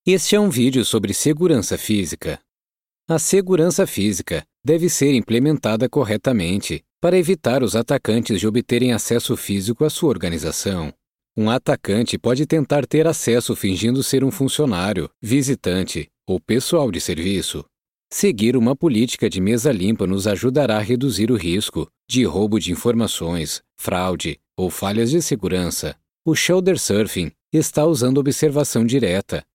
Este é um vídeo sobre segurança física. A segurança física deve ser implementada corretamente para evitar os atacantes de obterem acesso físico à sua organização. Um atacante pode tentar ter acesso fingindo ser um funcionário, visitante ou pessoal de serviço. Seguir uma política de mesa limpa nos ajudará a reduzir o risco de roubo de informações, fraude ou falhas de segurança. O shoulder surfing está usando observação direta